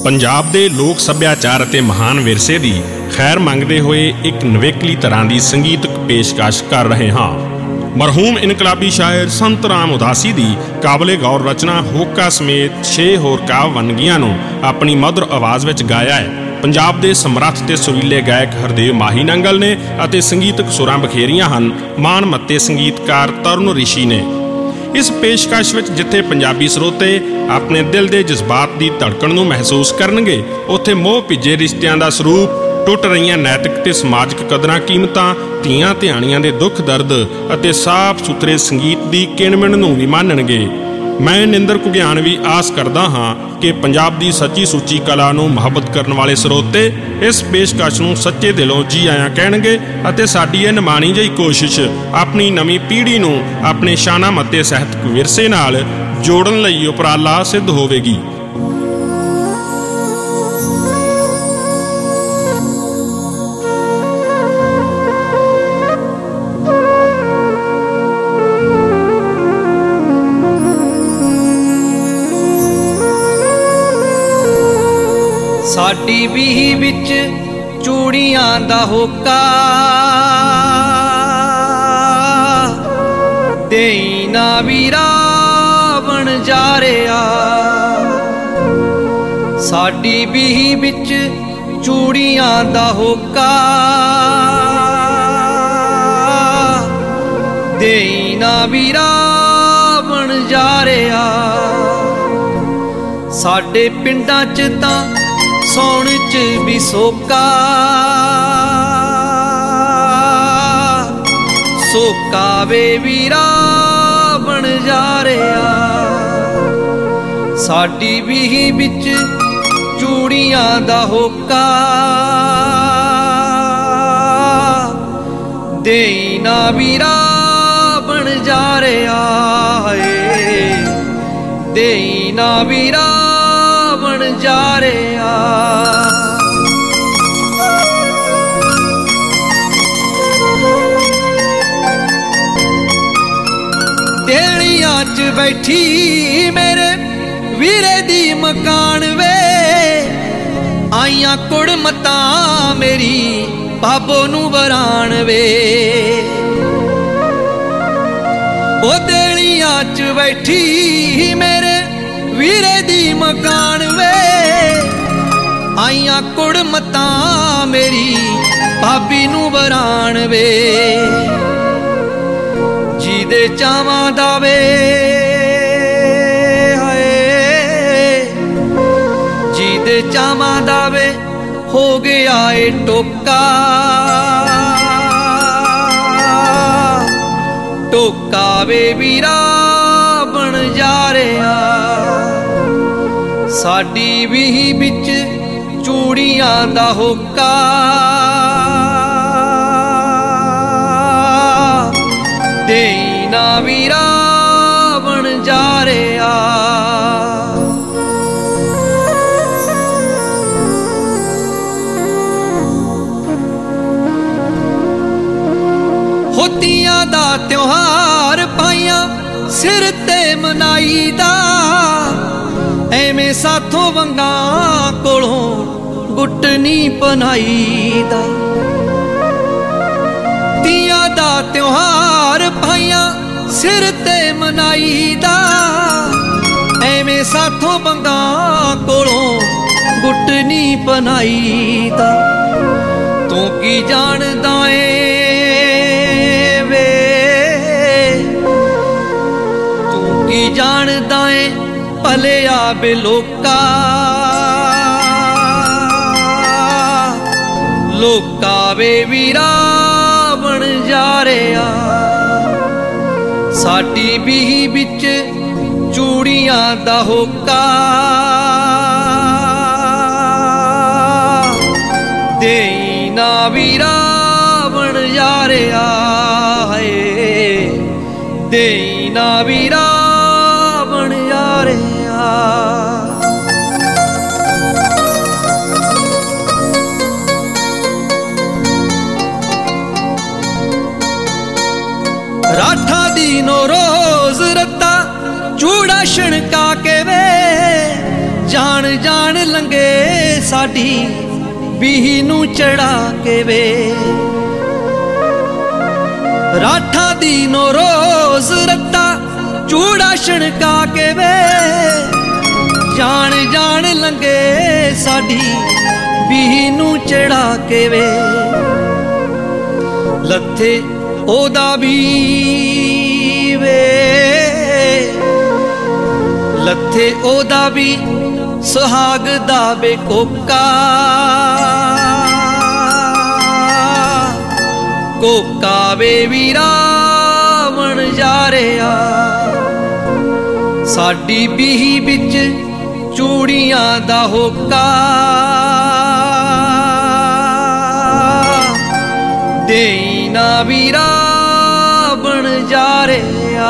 ਪੰਜਾਬ ਦੇ ਲੋਕ ਸੱਭਿਆਚਾਰ ਅਤੇ ਮਹਾਨ ਵਿਰਸੇ ਦੀ ਖੈਰ ਮੰਗਦੇ ਹੋਏ ਇੱਕ ਨਵੇਕਲੀ ਤਰ੍ਹਾਂ ਦੀ ਸੰਗੀਤਕ ਪੇਸ਼ਕਸ਼ ਕਰ ਰਹੇ ਹਾਂ। ਮਰਹੂਮ ਇਨਕਲਾਬੀ ਸ਼ਾਇਰ ਸੰਤ ਰਾਮ ਉਦਾਸੀ ਦੀ ਕਾਬਲੇ ਗੌਰ ਰਚਨਾ ਹੋਕਾ ਸਮੇਤ 6 ਹੋਰ ਕਾਵਿ ਵੰਨਗੀਆਂ ਨੂੰ ਆਪਣੀ ਮਧੁਰ ਆਵਾਜ਼ ਵਿੱਚ ਗਾਇਆ ਹੈ ਪੰਜਾਬ ਦੇ ਸਮਰੱਥ ਤੇ ਸੁਰੀਲੇ ਗਾਇਕ ਹਰਦੇਵ ਮਾਹੀ ਨੰਗਲ ਨੇ ਅਤੇ ਸੰਗੀਤਕ ਸੁਰਾਂ ਬਖੇਰੀਆਂ ਹਨ ਮਾਣ ਮੱਤੇ ਸੰਗੀਤਕਾਰ ਤਰੁਣ ਰਿਸ਼ੀ ਨੇ। ਇਸ ਪੇਸ਼ਕਸ਼ ਵਿੱਚ ਜਿੱਥੇ ਪੰਜਾਬੀ ਸਰੋਤੇ ਆਪਣੇ ਦਿਲ ਦੇ ਜਜ਼ਬਾਤ ਦੀ ਧੜਕਣ ਨੂੰ ਮਹਿਸੂਸ ਕਰਨਗੇ, ਉੱਥੇ ਮੋਹ ਭਿੱਜੇ ਰਿਸ਼ਤਿਆਂ ਦਾ ਸਰੂਪ, ਟੁੱਟ ਰਹੀਆਂ ਨੈਤਿਕ ਤੇ ਸਮਾਜਿਕ ਕਦਰਾਂ ਕੀਮਤਾਂ, ਧੀਆਂ ਧਿਆਣੀਆਂ ਦੇ ਦੁੱਖ ਦਰਦ ਅਤੇ ਸਾਫ਼ ਸੁਥਰੇ ਸੰਗੀਤ ਦੀ ਕਿਣਮਿਣ ਨੂੰ ਵੀ ਮਾਣਨਗੇ। ਮੈਂ ਨਿੰਦਰ ਘੁਗਿਆਣ ਵੀ ਆਸ ਕਰਦਾ ਹਾਂ ਕਿ ਪੰਜਾਬ ਦੀ ਸੱਚੀ ਸੁੱਚੀ ਕਲਾ ਨੂੰ ਮੁਹੱਬਤ ਕਰਨ ਵਾਲੇ ਸਰੋਤੇ ਇਸ ਪੇਸ਼ਕਸ਼ ਨੂੰ ਸੱਚੇ ਦਿਲੋਂ ਜੀ ਆਇਆਂ ਕਹਿਣਗੇ ਅਤੇ ਸਾਡੀ ਇਹ ਨਿਮਾਣੀ ਜਿਹੀ ਕੋਸ਼ਿਸ਼ ਆਪਣੀ ਨਵੀਂ ਪੀੜ੍ਹੀ ਨੂੰ ਆਪਣੇ ਸ਼ਾਨਾ ਮੱਤੇ ਸਾਹਿਤਕ ਵਿਰਸੇ ਨਾਲ ਜੋੜਨ ਲਈ ਉਪਰਾਲਾ ਸਿੱਧ ਹੋਵੇਗੀ। ਸਾਡੀ ਵੀਹੀ ਵਿੱਚ ਚੂੜੀਆਂ ਦਾ ਹੋਕਾ, ਦੇਈ ਨਾ ਵੀਰਾ ਬਣ ਜਾ ਰਿਹਾ। ਸਾਡੀ ਵੀਹੀ ਵਿੱਚ ਚੂੜੀਆਂ ਦਾ ਹੋਕਾ, ਦੇਈ ਨਾ ਵੀਰਾ ਬਣ ਜਾ ਰਿਹਾ। ਸਾਡੇ ਪਿੰਡਾਂ 'ਚ ਤਾਂ ਸੌਣ 'ਚ ਵੀ ਸੋਕਾ, ਸੋਕਾ ਵੇ ਵੀਰਾ ਬਣ ਜਾ ਰਿਹਾ। ਸਾਡੀ ਵੀਹੀ ਵਿੱਚ ਚੂੜੀਆਂ ਦਾ ਹੋਕਾ, ਦੇਈ ਨਾ ਵੀਰਾ ਬਣ ਜਾ ਰਿਹਾ ਏ, ਦੇਈ ਨਾ ਵੀਰਾ ਬਣ ਜਾ ਰਿਹਾ। ਦੇਲੀਆਂ 'ਚ ਬੈਠੀ ਮੇਰੇ ਵੀਰੇ ਦੀ ਮਕਾਨ ਵੇ, ਆਈਆਂ ਕੁੜ ਮਤਾਂ ਮੇਰੀ ਬਾਬੋ ਨੂੰ ਵਰਾਣ ਵੇ। ਉਹ ਦੇਲੀਆਂ 'ਚ ਬੈਠੀ ਮੇਰੇ ਵੀਰੇ ਦੀ ਮਕਾਨ ਵੇ, ਆਈਆਂ ਕੁੜ ਮਤਾਂ ਮੇਰੀ ਭਾਬੀ ਨੂੰ ਵਰਾਣ ਵੇ। ਜਿਹਦੇ ਚਾਵਾਂ ਦਾ ਵੇ ਹਾਏ, ਜਿਹਦੇ ਚਾਵਾਂ ਦਾ ਵੇ ਹੋ ਗਿਆ ਏ ਟੋਕਾ, ਟੋਕਾ ਵੇ ਵੀਰਾ ਬਣ ਜਾ ਰਿਹਾ। ਸਾਡੀ ਵੀਹੀ ਵਿੱਚ ਚੂੜੀਆਂ ਦਾ ਹੋਕਾ, ਦੇਈ ਨਾ ਵੀਰਾ ਬਣ ਜਾ ਰਿਹਾ। ਹੋਤੀਆਂ ਦਾ ਤਿਉਹਾਰ ਪਾਈਆਂ ਸਿਰ ਤੇ ਮਨਾਈ ਦਾ, ਐਵੇਂ ਸਾਥੋਂ ਵੰਗਾਂ ਕੋਲੋਂ ਗੁੱਟ ਨੀ ਪਨਾਈ ਦਾ। ਤੀਆਂ ਦਾ ਤਿਉਹਾਰ ਭਾਈਆਂ ਸਿਰ ਤੇ ਮਨਾਈ ਦਾ, ਐਵੇਂ ਸਾਥੋਂ ਵੰਗਾਂ ਕੋਲੋਂ ਗੁੱਟ ਨੀ ਪਨਾਈ ਦਾ। ਤੂੰ ਕੀ ਜਾਣਦਾ ਏ ਵੇ, ਤੂੰ ਕੀ ਜਾਣਦਾ ਏ ਭਲਿਆ ਵੇ ਲੋਕਾ, ਲੋਕਾ ਵੇ ਵੀਰਾ ਬਣ ਜਾ ਰਿਹਾ। ਸਾਡੀ ਵੀਹੀ ਵਿੱਚ ਚੂੜੀਆਂ ਦਾ ਹੋਕਾ, ਦੇਈ ਨਾ ਵੀਰਾ ਬਣ ਜਾ ਰਿਹਾ ਏ, ਦੇਈ ਨਾ ਵੀਰਾ ਬਣ ਜਾ ਰਿਹਾ। ਰਾਠਾਂ ਦੀ ਨੋ ਰੋਜ਼ ਰੱਤਾ ਚੂੜਾ ਛਣਕਾ ਕੇ ਵੇ, ਜਾਣ ਜਾਣ ਲੰਗੇ साडी बीही नू चढ़ा के वे राठा दीनो रोज रत्ता चूड़ा छणका के वे जान जान लंगे साडी बीही नू चढ़ा के वे लथे ओदा भी वे लथे ओदा भी सुहाग दा वे कोका कोका वे वीरावण जा रहा साडी बीही बिच चूड़ियां दा होका देना वीरावण जा रहा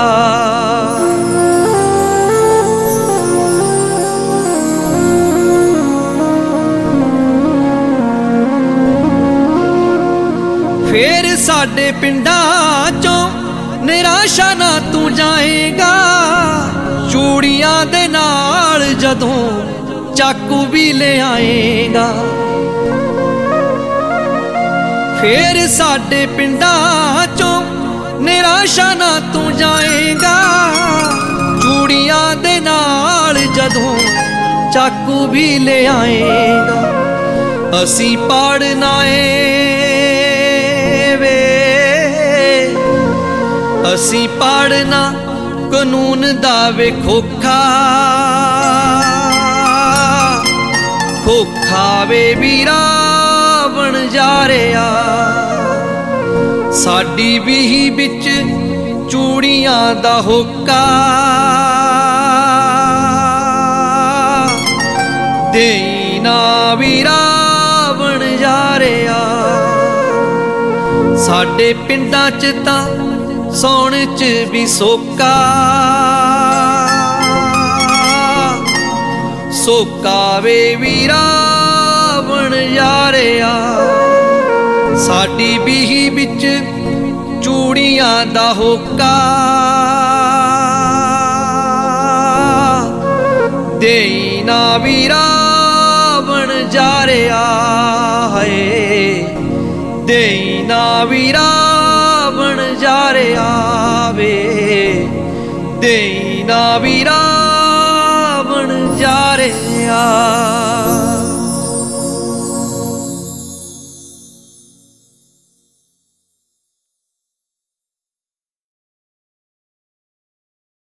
फिर साडे पिंडां चों निराशा ना तू जाएगा चूड़ियां दे नाल जदों चाकू भी ले आएगा फिर साडे पिंडां चों निराशा ना तू जाएगा चूड़ियां दे नाल जदों चाकू भी ले आएगा असी पढ़ना असी पढ़ना कानून दा वे खोखा खोखा वे वीरावण जा रहा साडी बीही बिच चूड़ियां दा होका देना वीरावण जा रहा साडे पिंडां च तां सौण च भी सोका सोका वे वीरावण जा रहा साडी बीही बिच चूड़ियां दा होका देना वीरावण जा रहा है देना वीरावण जा रहा वे देना वीरावण जा रहा